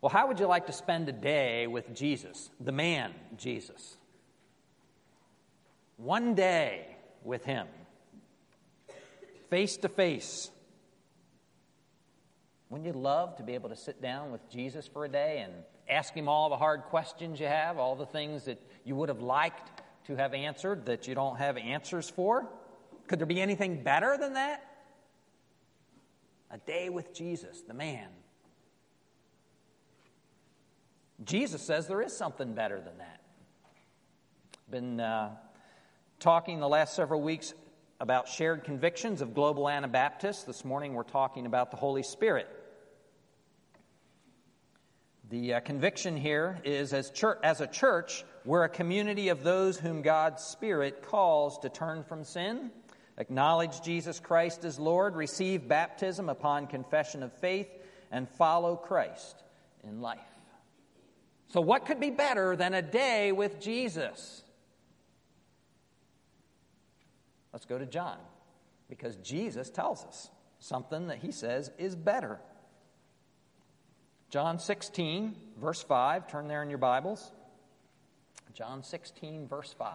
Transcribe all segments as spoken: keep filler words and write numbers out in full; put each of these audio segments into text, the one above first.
Well, how would you like to spend a day with Jesus, the man Jesus? One day with him, face to face. Wouldn't you love to be able to sit down with Jesus for a day and ask him all the hard questions you have, all the things that you would have liked to have answered that you don't have answers for? Could there be anything better than that? A day with Jesus, the man. Jesus says there is something better than that. Been uh, talking the last several weeks about shared convictions of Global Anabaptists. This morning we're talking about the Holy Spirit. The uh, conviction here is as, church, as a church, we're a community of those whom God's Spirit calls to turn from sin, acknowledge Jesus Christ as Lord, receive baptism upon confession of faith, and follow Christ in life. So what could be better than a day with Jesus? Let's go to John, because Jesus tells us something that he says is better. John sixteen, verse five. Turn there in your Bibles. John sixteen, verse five.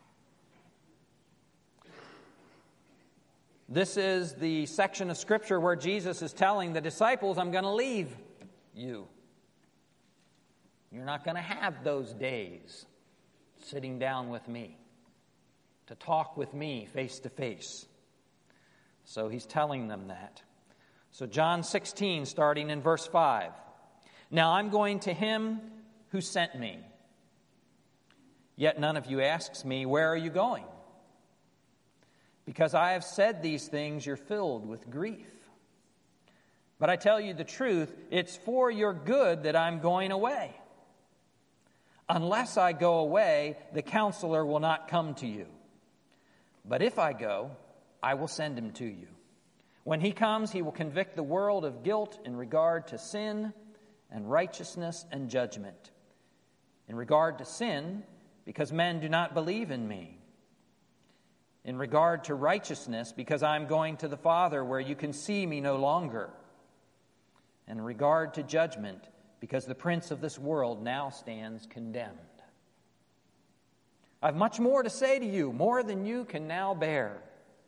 This is the section of Scripture where Jesus is telling the disciples, I'm going to leave you. You're not going to have those days sitting down with me to talk with me face to face. So he's telling them that. So John sixteen, starting in verse five. Now I'm going to him who sent me. Yet none of you asks me, where are you going? Because I have said these things, you're filled with grief. But I tell you the truth, it's for your good that I'm going away. Unless I go away, the counselor will not come to you. But if I go, I will send him to you. When he comes, he will convict the world of guilt in regard to sin and righteousness and judgment. In regard to sin, because men do not believe in me. In regard to righteousness, because I'm going to the Father where you can see me no longer. And in regard to judgment, because the prince of this world now stands condemned. I have much more to say to you, more than you can now bear.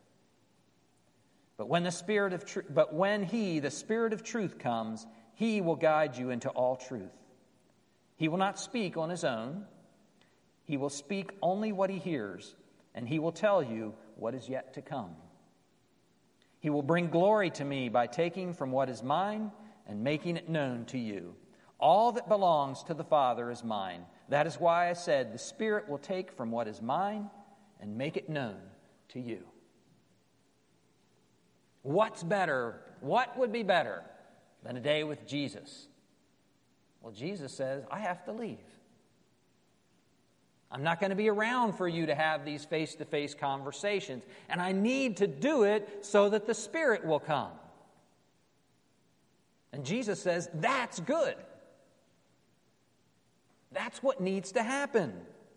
But when the Spirit of tr- but when he, the Spirit of truth, comes, he will guide you into all truth. He will not speak on his own. He will speak only what he hears, and he will tell you what is yet to come. He will bring glory to me by taking from what is mine and making it known to you. All that belongs to the Father is mine. That is why I said the Spirit will take from what is mine and make it known to you. What's better? What would be better than a day with Jesus? Well, Jesus says, I have to leave. I'm not going to be around for you to have these face-to-face conversations. And I need to do it so that the Spirit will come. And Jesus says, that's good. That's what needs to happen.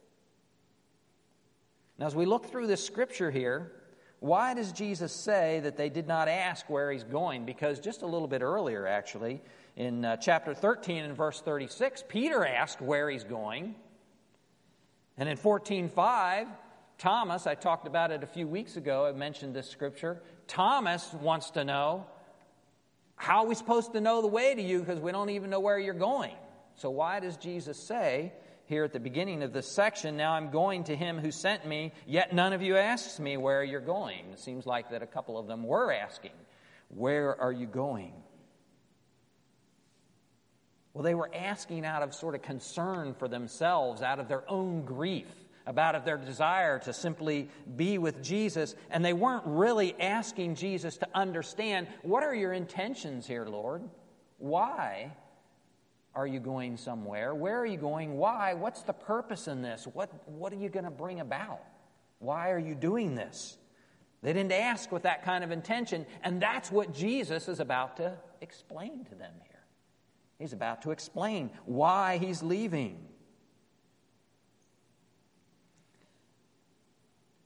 Now, as we look through this scripture here, why does Jesus say that they did not ask where he's going? Because just a little bit earlier, actually, in uh, chapter thirteen and verse thirty-six, Peter asked where he's going. And in fourteen five, Thomas, I talked about it a few weeks ago, I mentioned this scripture. Thomas wants to know, how are we supposed to know the way to you because we don't even know where you're going? So why does Jesus say here at the beginning of this section, now I'm going to him who sent me, yet none of you asks me where you're going? It seems like that a couple of them were asking, where are you going? Well, they were asking out of sort of concern for themselves, out of their own grief, about of their desire to simply be with Jesus. And they weren't really asking Jesus to understand, what are your intentions here, Lord? Why are you going somewhere? Where are you going? Why? What's the purpose in this? What, what are you going to bring about? Why are you doing this? They didn't ask with that kind of intention, and that's what Jesus is about to explain to them here. He's about to explain why he's leaving.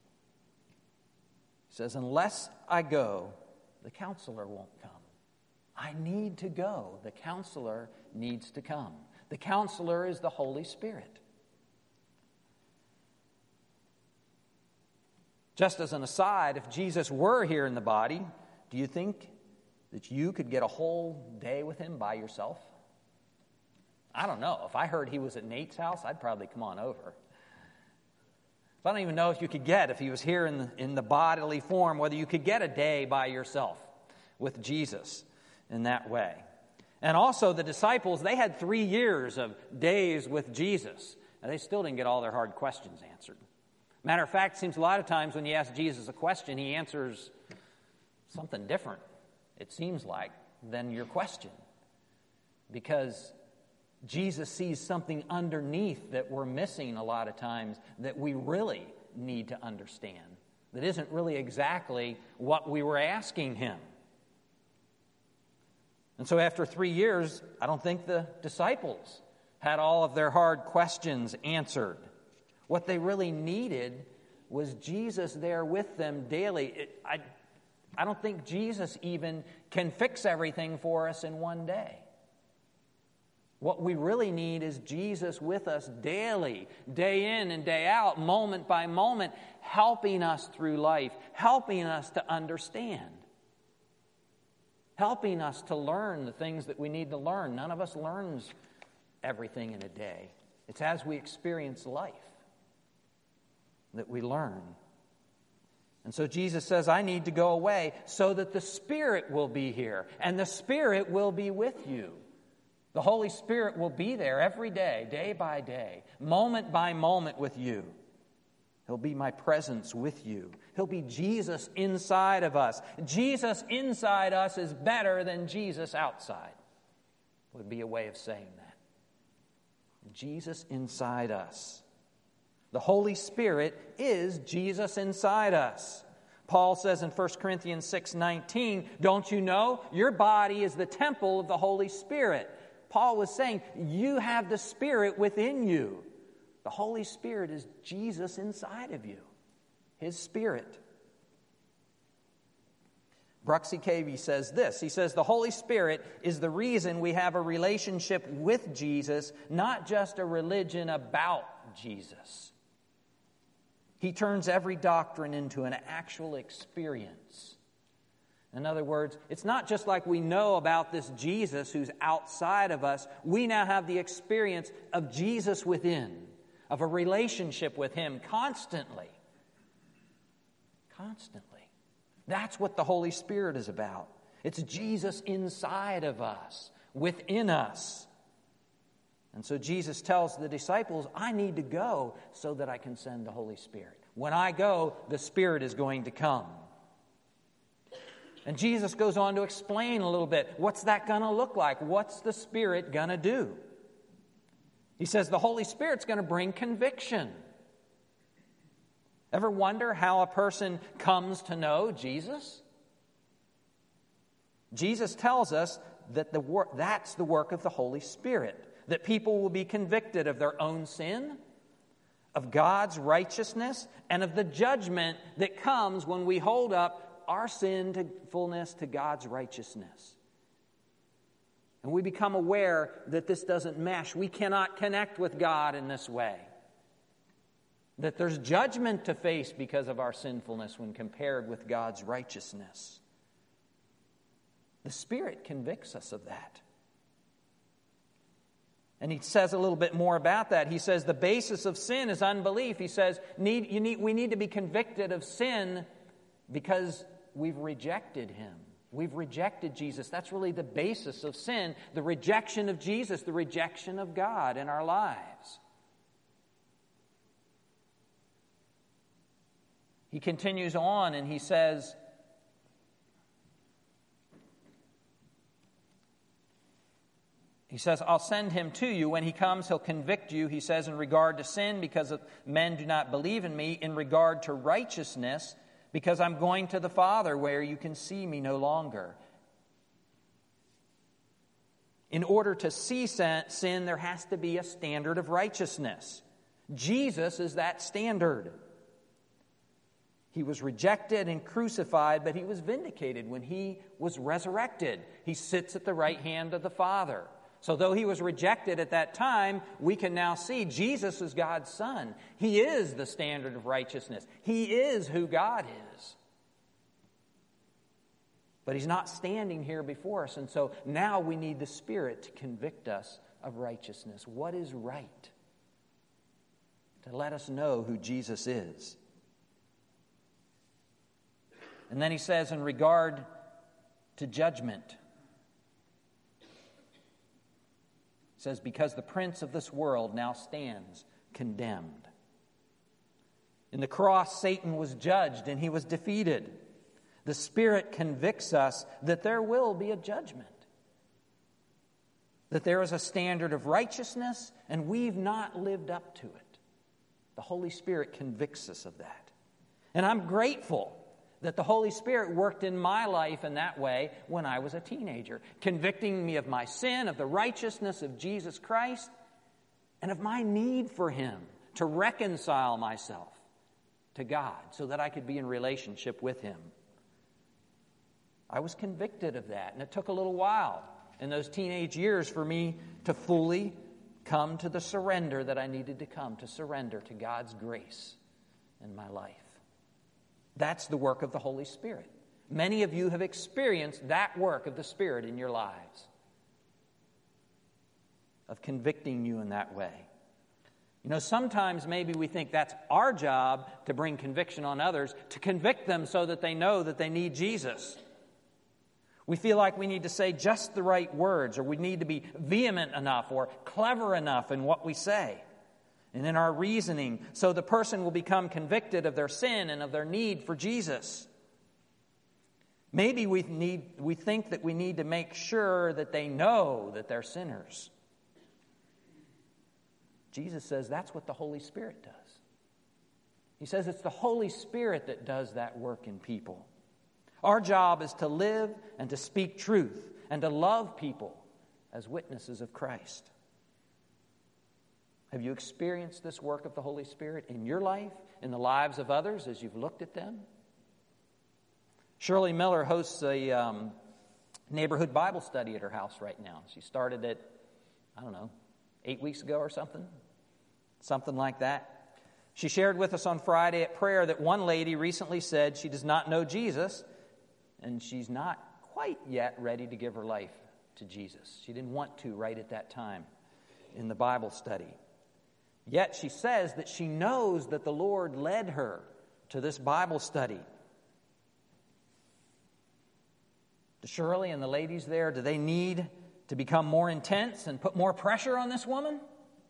He says, unless I go, the counselor won't come. I need to go. The counselor needs to come. The counselor is the Holy Spirit. Just as an aside, if Jesus were here in the body, do you think that you could get a whole day with him by yourself? I don't know. If I heard he was at Nate's house, I'd probably come on over. I don't even know if you could get, if he was here in the, in the bodily form, whether you could get a day by yourself with Jesus in that way. And also the disciples, they had three years of days with Jesus, and they still didn't get all their hard questions answered. Matter of fact, it seems a lot of times when you ask Jesus a question, he answers something different, it seems like, than your question. Because Jesus sees something underneath that we're missing a lot of times that we really need to understand, that isn't really exactly what we were asking him. And so after three years, I don't think the disciples had all of their hard questions answered. What they really needed was Jesus there with them daily. It, I, I don't think Jesus even can fix everything for us in one day. What we really need is Jesus with us daily, day in and day out, moment by moment, helping us through life, helping us to understand, helping us to learn the things that we need to learn. None of us learns everything in a day. It's as we experience life that we learn. And so Jesus says, I need to go away so that the Spirit will be here, and the Spirit will be with you. The Holy Spirit will be there every day, day by day, moment by moment with you. He'll be my presence with you. He'll be Jesus inside of us. Jesus inside us is better than Jesus outside, would be a way of saying that. Jesus inside us. The Holy Spirit is Jesus inside us. Paul says in First Corinthians six nineteen, don't you know your body is the temple of the Holy Spirit? Paul was saying, you have the Spirit within you. The Holy Spirit is Jesus inside of you, His Spirit. Bruxy Cavey says this. He says, the Holy Spirit is the reason we have a relationship with Jesus, not just a religion about Jesus. He turns every doctrine into an actual experience. In other words, it's not just like we know about this Jesus who's outside of us. We now have the experience of Jesus within, of a relationship with Him constantly. Constantly. That's what the Holy Spirit is about. It's Jesus inside of us, within us. And so Jesus tells the disciples, I need to go so that I can send the Holy Spirit. When I go, the Spirit is going to come. And Jesus goes on to explain a little bit, what's that going to look like? What's the Spirit going to do? He says the Holy Spirit's going to bring conviction. Ever wonder how a person comes to know Jesus? Jesus tells us that the wor- that's the work of the Holy Spirit, that people will be convicted of their own sin, of God's righteousness, and of the judgment that comes when we hold up our sinfulness to God's righteousness. And we become aware that this doesn't mesh. We cannot connect with God in this way. That there's judgment to face because of our sinfulness when compared with God's righteousness. The Spirit convicts us of that. And he says a little bit more about that. He says the basis of sin is unbelief. He says need, you need, we need to be convicted of sin because we've rejected Him. We've rejected Jesus. That's really the basis of sin, the rejection of Jesus, the rejection of God in our lives. He continues on and he says, He says, I'll send him to you. When he comes, he'll convict you, he says, in regard to sin, because men do not believe in me, in regard to righteousness, because I'm going to the Father where you can see me no longer. In order to see sin, there has to be a standard of righteousness. Jesus is that standard. He was rejected and crucified, but he was vindicated when he was resurrected. He sits at the right hand of the Father. So though he was rejected at that time, we can now see Jesus is God's Son. He is the standard of righteousness. He is who God is. But he's not standing here before us, and so now we need the Spirit to convict us of righteousness. What is right? To let us know who Jesus is. And then he says, in regard to judgment, he says, because the prince of this world now stands condemned. In the cross, Satan was judged and he was defeated. The Spirit convicts us that there will be a judgment, that there is a standard of righteousness, and we've not lived up to it. The Holy Spirit convicts us of that. And I'm grateful that the Holy Spirit worked in my life in that way when I was a teenager, convicting me of my sin, of the righteousness of Jesus Christ, and of my need for Him to reconcile myself to God so that I could be in relationship with Him. I was convicted of that, and it took a little while in those teenage years for me to fully come to the surrender that I needed to come, to surrender to God's grace in my life. That's the work of the Holy Spirit. Many of you have experienced that work of the Spirit in your lives, of convicting you in that way. You know, sometimes maybe we think that's our job to bring conviction on others, to convict them so that they know that they need Jesus. We feel like we need to say just the right words, or we need to be vehement enough or clever enough in what we say and in our reasoning, so the person will become convicted of their sin and of their need for Jesus. Maybe we need we think that we need to make sure that they know that they're sinners. Jesus says that's what the Holy Spirit does. He says it's the Holy Spirit that does that work in people. Our job is to live and to speak truth and to love people as witnesses of Christ. Have you experienced this work of the Holy Spirit in your life, in the lives of others as you've looked at them? Shirley Miller hosts a um, neighborhood Bible study at her house right now. She started it, I don't know, eight weeks ago or something, something like that. She shared with us on Friday at prayer that one lady recently said she does not know Jesus, and she's not quite yet ready to give her life to Jesus. She didn't want to right at that time in the Bible study. Yet she says that she knows that the Lord led her to this Bible study. Do Shirley and the ladies there, do they need to become more intense and put more pressure on this woman?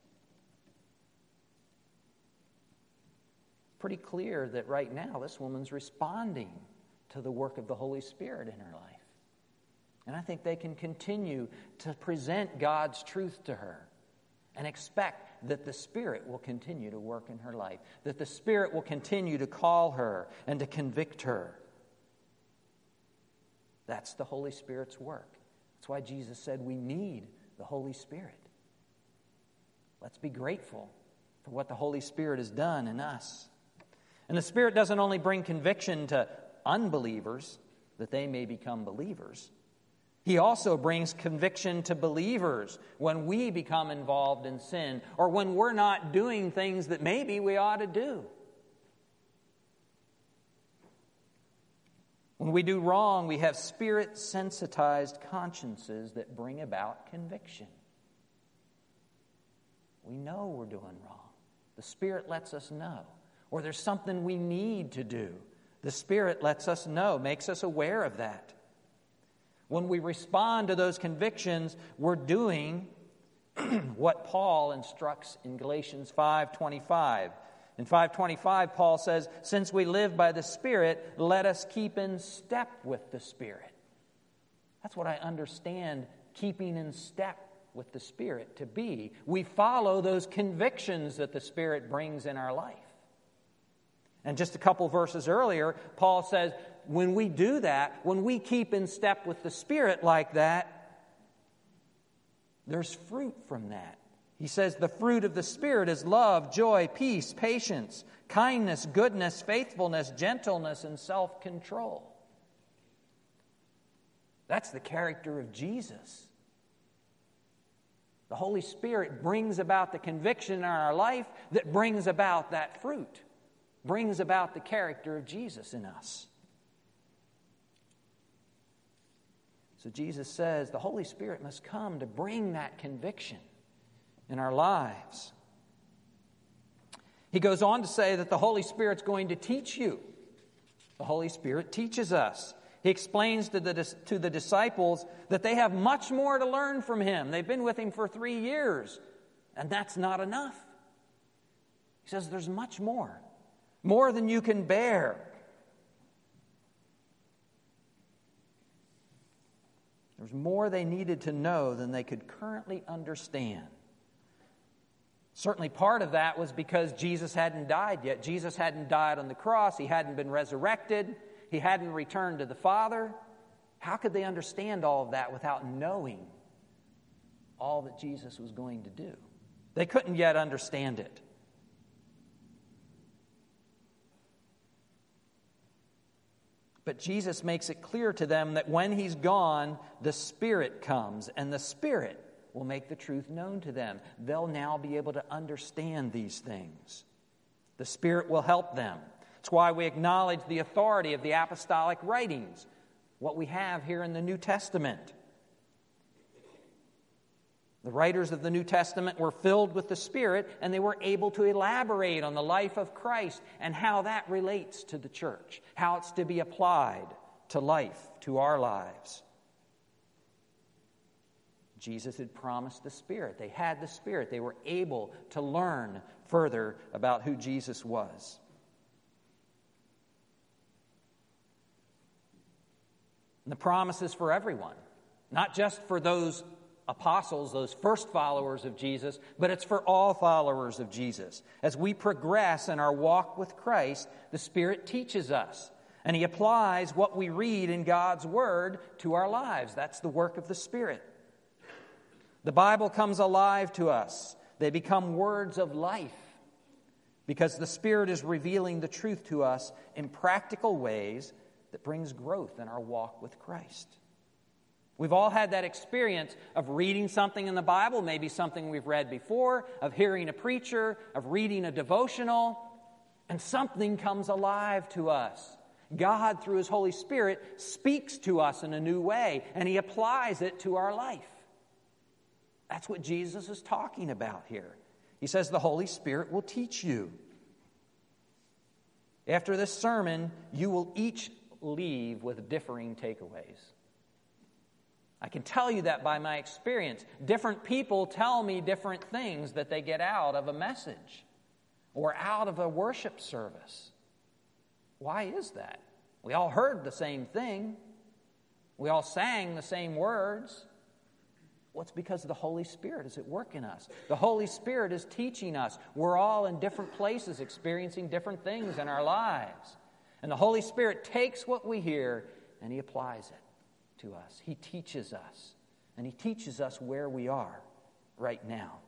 Pretty clear that right now this woman's responding to the work of the Holy Spirit in her life. And I think they can continue to present God's truth to her and expect that the Spirit will continue to work in her life, that the Spirit will continue to call her and to convict her. That's the Holy Spirit's work. That's why Jesus said we need the Holy Spirit. Let's be grateful for what the Holy Spirit has done in us. And the Spirit doesn't only bring conviction to unbelievers that they may become believers. He also brings conviction to believers when we become involved in sin or when we're not doing things that maybe we ought to do. When we do wrong, we have Spirit-sensitized consciences that bring about conviction. We know we're doing wrong. The Spirit lets us know. Or there's something we need to do. The Spirit lets us know, makes us aware of that. When we respond to those convictions, we're doing what Paul instructs in Galatians five twenty-five. In five twenty-five, Paul says, since we live by the Spirit, let us keep in step with the Spirit. That's what I understand keeping in step with the Spirit to be. We follow those convictions that the Spirit brings in our life. And just a couple verses earlier, Paul says, when we do that, when we keep in step with the Spirit like that, there's fruit from that He says the fruit of the Spirit is love, joy, peace, patience, kindness, goodness, faithfulness, gentleness, and self-control. That's the character of Jesus. The Holy Spirit brings about the conviction in our life that brings about that fruit, brings about the character of Jesus in us. So Jesus says the Holy Spirit must come to bring that conviction in our lives. He goes on to say that the Holy Spirit's going to teach you. The Holy Spirit teaches us. He explains to the, to the disciples that they have much more to learn from Him. They've been with Him for three years, and that's not enough. He says there's much more, more than you can bear. There's more they needed to know than they could currently understand. Certainly part of that was because Jesus hadn't died yet. Jesus hadn't died on the cross. He hadn't been resurrected. He hadn't returned to the Father. How could they understand all of that without knowing all that Jesus was going to do? They couldn't yet understand it. But Jesus makes it clear to them that when He's gone, the Spirit comes, and the Spirit will make the truth known to them. They'll now be able to understand these things. The Spirit will help them. It's why we acknowledge the authority of the apostolic writings, what we have here in the New Testament. The writers of the New Testament were filled with the Spirit, and they were able to elaborate on the life of Christ and how that relates to the church, how it's to be applied to life, to our lives. Jesus had promised the Spirit. They had the Spirit. They were able to learn further about who Jesus was. And the promise is for everyone, not just for those apostles, those first followers of Jesus, but it's for all followers of Jesus. As we progress in our walk with Christ, the Spirit teaches us, and He applies what we read in God's Word to our lives. That's the work of the Spirit. The Bible comes alive to us. They become words of life because the Spirit is revealing the truth to us in practical ways that brings growth in our walk with Christ. We've all had that experience of reading something in the Bible, maybe something we've read before, of hearing a preacher, of reading a devotional, and something comes alive to us. God, through His Holy Spirit, speaks to us in a new way, and He applies it to our life. That's what Jesus is talking about here. He says the Holy Spirit will teach you. After this sermon, you will each leave with differing takeaways. I can tell you that by my experience. Different people tell me different things that they get out of a message or out of a worship service. Why is that? We all heard the same thing. We all sang the same words. Well, it's because the Holy Spirit is at work in us. The Holy Spirit is teaching us. We're all in different places experiencing different things in our lives. And the Holy Spirit takes what we hear and He applies it to us. He teaches us. And He teaches us where we are right now.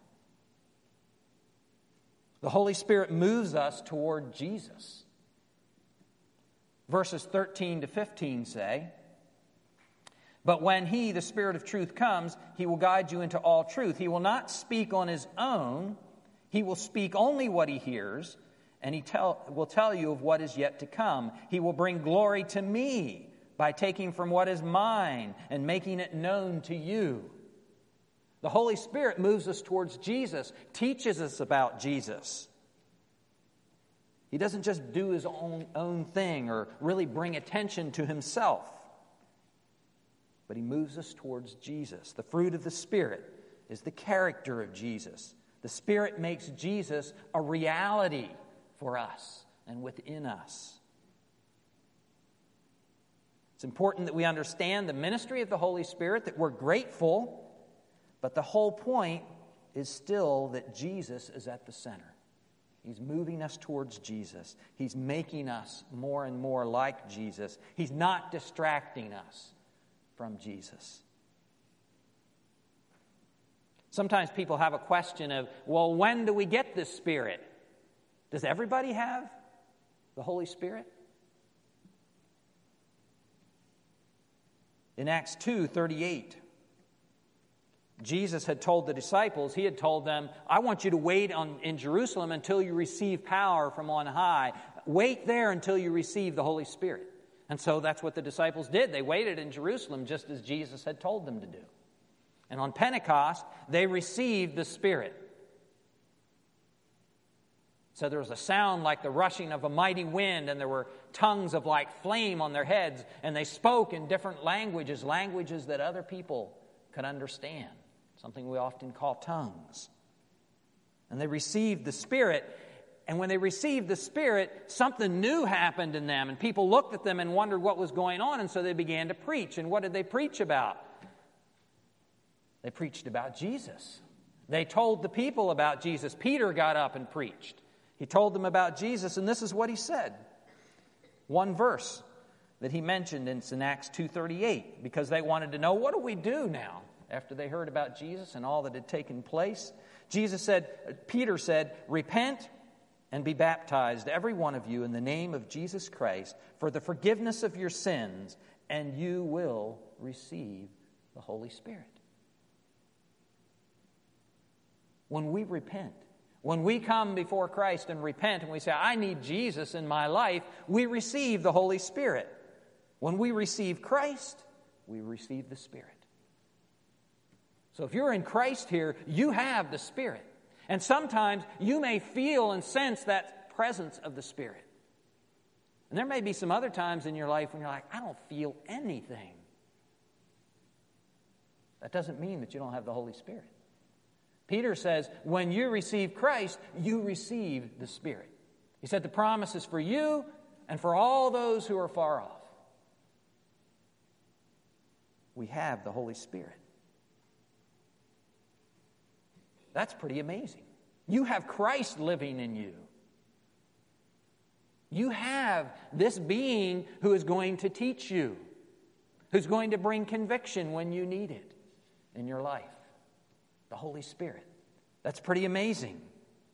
The Holy Spirit moves us toward Jesus. Verses thirteen to fifteen say, "But when He, the Spirit of truth, comes, He will guide you into all truth. He will not speak on His own. He will speak only what He hears, and He tell, will tell you of what is yet to come. He will bring glory to Me by taking from what is mine and making it known to you." The Holy Spirit moves us towards Jesus, teaches us about Jesus. He doesn't just do His own, own thing or really bring attention to Himself. But He moves us towards Jesus. The fruit of the Spirit is the character of Jesus. The Spirit makes Jesus a reality for us and within us. It's important that we understand the ministry of the Holy Spirit, that we're grateful, but the whole point is still that Jesus is at the center. He's moving us towards Jesus. He's making us more and more like Jesus. He's not distracting us from Jesus. Sometimes people have a question of, well, when do we get this Spirit? Does everybody have the Holy Spirit? In Acts two thirty-eight, Jesus had told the disciples, he had told them, I want you to wait on, in Jerusalem until you receive power from on high. Wait there until you receive the Holy Spirit. And so that's what the disciples did. They waited in Jerusalem just as Jesus had told them to do. And on Pentecost, they received the Spirit. So there was a sound like the rushing of a mighty wind, and there were tongues of like flame on their heads, and they spoke in different languages, languages that other people could understand, something we often call tongues. And they received the Spirit, and when they received the Spirit, something new happened in them, and people looked at them and wondered what was going on, and so they began to preach. And what did they preach about? They preached about Jesus. They told the people about Jesus. Peter got up and preached. He told them about Jesus, and this is what he said. One verse that he mentioned in Acts two thirty-eight, because they wanted to know, what do we do now after they heard about Jesus and all that had taken place? Jesus said, Peter said, repent and be baptized, every one of you, in the name of Jesus Christ, for the forgiveness of your sins, and you will receive the Holy Spirit. When we repent, when we come before Christ and repent and we say, I need Jesus in my life, we receive the Holy Spirit. When we receive Christ, we receive the Spirit. So if you're in Christ here, you have the Spirit. And sometimes you may feel and sense that presence of the Spirit. And there may be some other times in your life when you're like, I don't feel anything. That doesn't mean that you don't have the Holy Spirit. Peter says, when you receive Christ, you receive the Spirit. He said the promise is for you and for all those who are far off. We have the Holy Spirit. That's pretty amazing. You have Christ living in you. You have this being who is going to teach you, who's going to bring conviction when you need it in your life. The Holy Spirit. That's pretty amazing.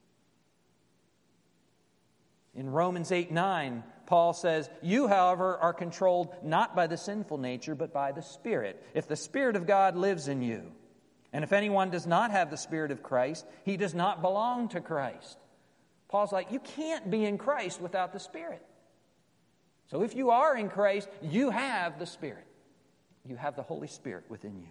In Romans eight nine, Paul says, you, however, are controlled not by the sinful nature, but by the Spirit, if the Spirit of God lives in you. And if anyone does not have the Spirit of Christ, he does not belong to Christ. Paul's like, you can't be in Christ without the Spirit. So if you are in Christ, you have the Spirit. You have the Holy Spirit within you.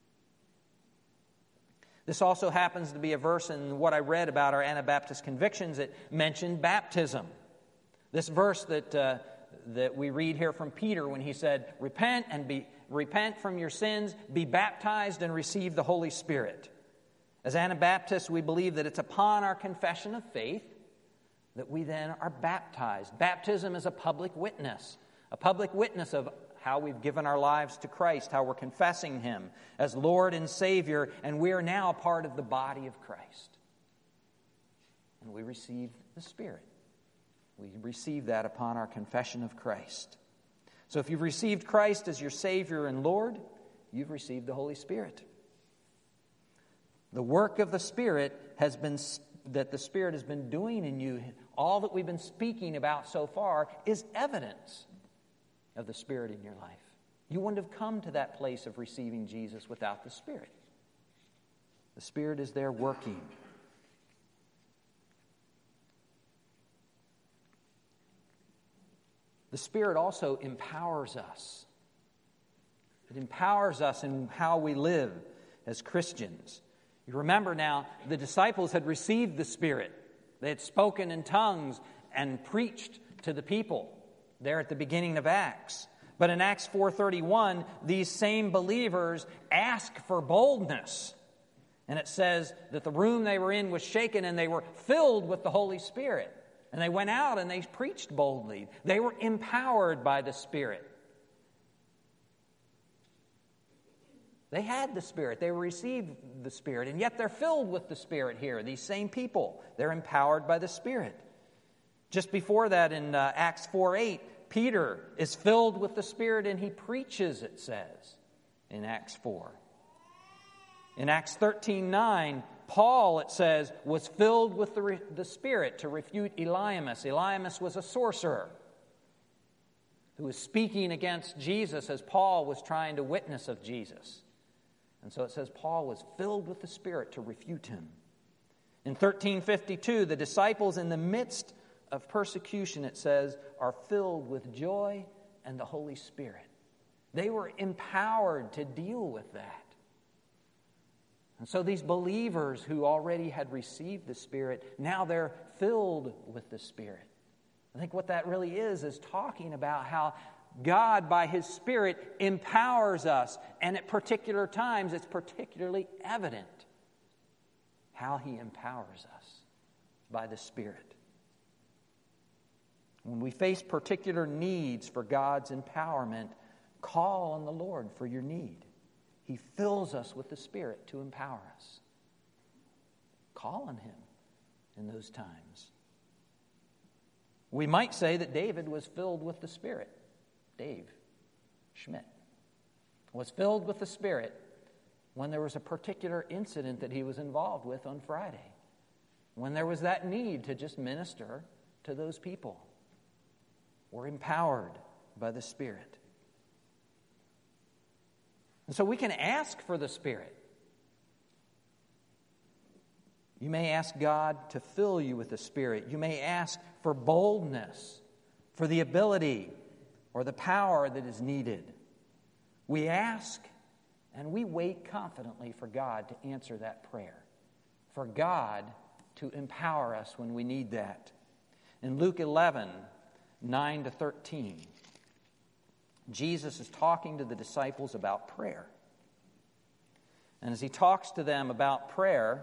This also happens to be a verse in what I read about our Anabaptist convictions that mentioned baptism. This verse that uh, that we read here from Peter when he said, repent and be repent from your sins, be baptized and receive the Holy Spirit. As Anabaptists, we believe that it's upon our confession of faith that we then are baptized. Baptism is a public witness, a public witness of how we've given our lives to Christ, how we're confessing Him as Lord and Savior, and we are now a part of the body of Christ. And we receive the Spirit. We receive that upon our confession of Christ. So if you've received Christ as your Savior and Lord, you've received the Holy Spirit. The work of the Spirit has been, that the Spirit has been doing in you, all that we've been speaking about so far, is evidence of the Spirit in your life. You wouldn't have come to that place of receiving Jesus without the Spirit. The Spirit is there working. The Spirit also empowers us. It empowers us in how we live as Christians. You remember now, the disciples had received the Spirit. They had spoken in tongues and preached to the people there at the beginning of Acts. But in Acts four thirty-one, these same believers ask for boldness. And it says that the room they were in was shaken and they were filled with the Holy Spirit. And they went out and they preached boldly. They were empowered by the Spirit. They had the Spirit. They received the Spirit. And yet they're filled with the Spirit here. These same people, they're empowered by the Spirit. Just before that in uh, Acts four eight, Peter is filled with the Spirit and he preaches, it says, in Acts four. In Acts thirteen nine, Paul, it says, was filled with the, re- the Spirit to refute Elymas. Elymas was a sorcerer who was speaking against Jesus as Paul was trying to witness of Jesus. And so it says Paul was filled with the Spirit to refute him. In thirteen fifty-two, the disciples in the midst of persecution, it says, are filled with joy and the Holy Spirit. They were empowered to deal with that. And so these believers who already had received the Spirit, now they're filled with the Spirit. I think what that really is, is talking about how God, by His Spirit, empowers us. And at particular times, it's particularly evident how He empowers us by the Spirit. When we face particular needs for God's empowerment, call on the Lord for your need. He fills us with the Spirit to empower us. Call on Him in those times. We might say that David was filled with the Spirit. Dave Schmidt was filled with the Spirit when there was a particular incident that he was involved with on Friday, when there was that need to just minister to those people. We're empowered by the Spirit. And so we can ask for the Spirit. You may ask God to fill you with the Spirit. You may ask for boldness, for the ability or the power that is needed. We ask and we wait confidently for God to answer that prayer, for God to empower us when we need that. In Luke eleven, nine to thirteen, Jesus is talking to the disciples about prayer. And as He talks to them about prayer,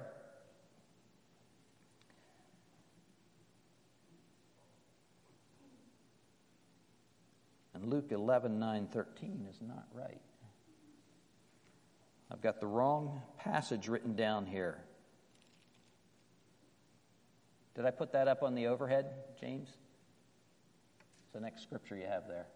and Luke eleven, nine, thirteen is not right. I've got the wrong passage written down here. Did I put that up on the overhead, James? It's the next scripture you have there.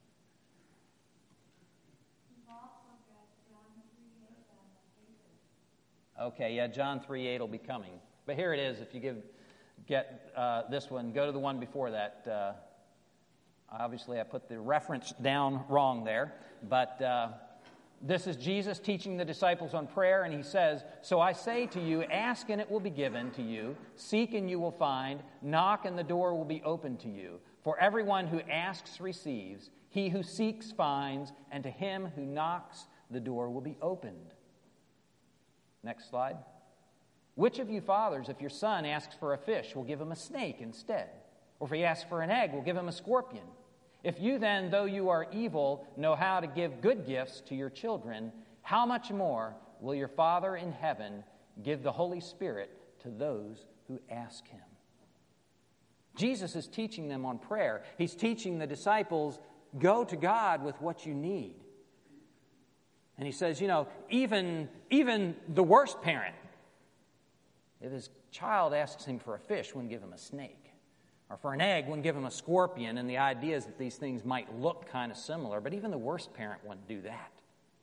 Okay, yeah, John three eight will be coming. But here it is. If you give, get uh, this one, go to the one before that. Uh, obviously, I put the reference down wrong there. But uh, this is Jesus teaching the disciples on prayer, and He says, "So I say to you, ask and it will be given to you. Seek and you will find. Knock and the door will be opened to you. For everyone who asks receives. He who seeks finds. And to him who knocks, the door will be opened." Next slide. Which of you fathers, if your son asks for a fish, will give him a snake instead? Or if he asks for an egg, will give him a scorpion? If you then, though you are evil, know how to give good gifts to your children, how much more will your Father in heaven give the Holy Spirit to those who ask Him? Jesus is teaching them on prayer. He's teaching the disciples, go to God with what you need. And He says, you know, even, even the worst parent, if his child asks him for a fish, wouldn't give him a snake. Or for an egg, wouldn't give him a scorpion. And the idea is that these things might look kind of similar, but even the worst parent wouldn't do that.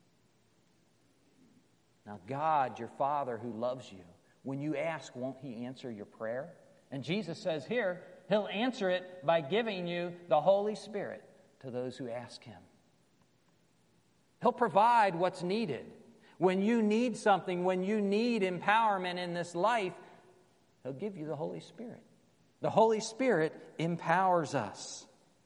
Now, God, your Father who loves you, when you ask, won't He answer your prayer? And Jesus says here, He'll answer it by giving you the Holy Spirit to those who ask Him. He'll provide what's needed. When you need something, when you need empowerment in this life, He'll give you the Holy Spirit. The Holy Spirit empowers us.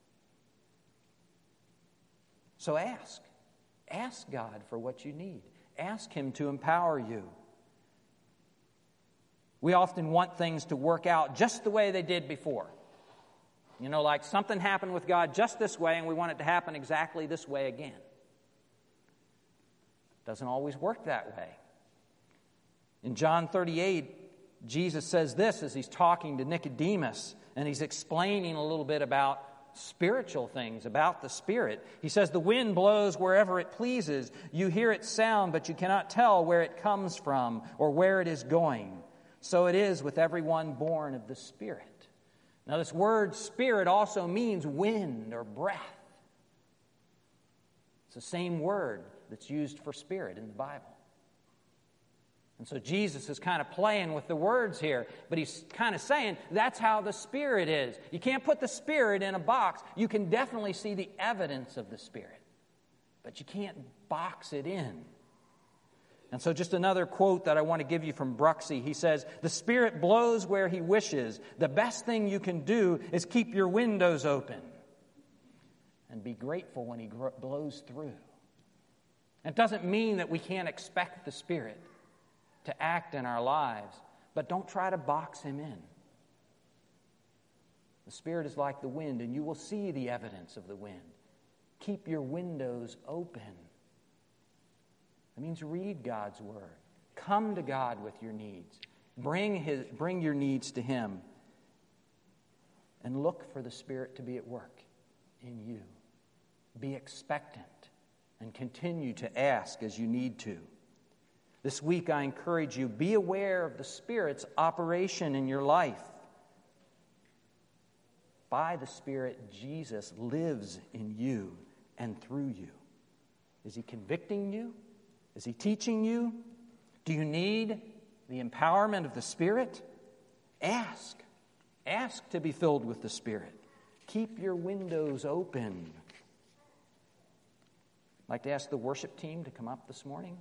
So ask. Ask God for what you need. Ask Him to empower you. We often want things to work out just the way they did before. You know, like something happened with God just this way, and we want it to happen exactly this way again. Doesn't always work that way. In John thirty-eight, Jesus says this as He's talking to Nicodemus, and He's explaining a little bit about spiritual things, about the Spirit. He says, "The wind blows wherever it pleases. You hear its sound, but you cannot tell where it comes from or where it is going. So it is with everyone born of the Spirit." Now, this word Spirit also means wind or breath. It's the same word that's used for spirit in the Bible. And so Jesus is kind of playing with the words here, but he's kind of saying that's how the Spirit is. You can't put the Spirit in a box. You can definitely see the evidence of the Spirit, but you can't box it in. And so just another quote that I want to give you from Bruxy. He says, "The Spirit blows where He wishes. The best thing you can do is keep your windows open and be grateful when He blows through." It doesn't mean that we can't expect the Spirit to act in our lives, but don't try to box Him in. The Spirit is like the wind, and you will see the evidence of the wind. Keep your windows open. That means read God's Word. Come to God with your needs. Bring his, bring your needs to Him. And look for the Spirit to be at work in you. Be expectant and continue to ask as you need to. This week I encourage you, be aware of the Spirit's operation in your life. By the Spirit, Jesus lives in you and through you. Is He convicting you? Is He teaching you? Do you need the empowerment of the Spirit? Ask. Ask to be filled with the Spirit. Keep your windows open. I'd like to ask the worship team to come up this morning.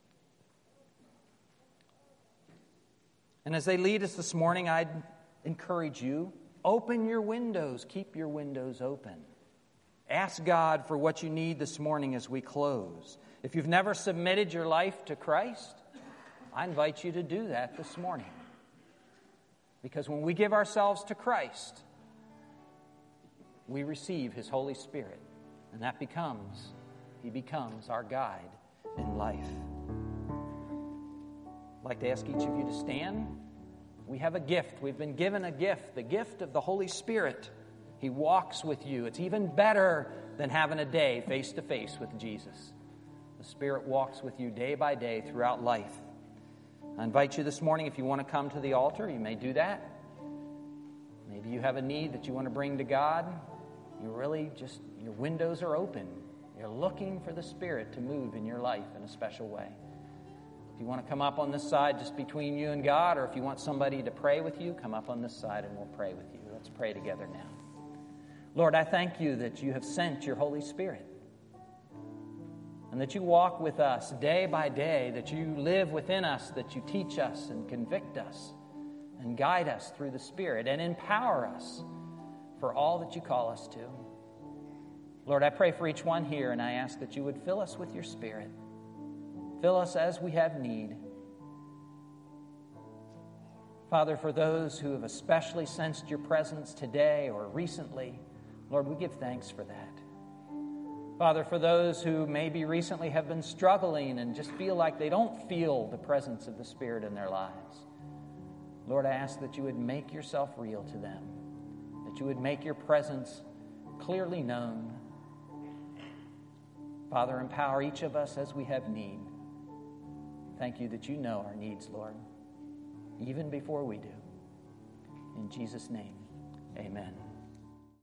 And as they lead us this morning, I'd encourage you, open your windows. Keep your windows open. Ask God for what you need this morning as we close. If you've never submitted your life to Christ, I invite you to do that this morning. Because when we give ourselves to Christ, we receive His Holy Spirit. And that becomes, He becomes our guide in life. I'd like to ask each of you to stand. We have a gift. We've been given a gift, the gift of the Holy Spirit. He walks with you. It's even better than having a day face-to-face with Jesus. The Spirit walks with you day by day throughout life. I invite you this morning, if you want to come to the altar, you may do that. Maybe you have a need that you want to bring to God. You really just, your windows are open. You're looking for the Spirit to move in your life in a special way. If you want to come up on this side just between you and God, or if you want somebody to pray with you, come up on this side and we'll pray with you. Let's pray together now. Lord, I thank you that you have sent your Holy Spirit and that you walk with us day by day, that you live within us, that you teach us and convict us and guide us through the Spirit and empower us for all that you call us to. Lord, I pray for each one here, and I ask that you would fill us with your Spirit. Fill us as we have need. Father, for those who have especially sensed your presence today or recently, Lord, we give thanks for that. Father, for those who maybe recently have been struggling and just feel like they don't feel the presence of the Spirit in their lives, Lord, I ask that you would make yourself real to them, that you would make your presence clearly known. Father, empower each of us as we have need. Thank you that you know our needs, Lord, even before we do. In Jesus' name, amen.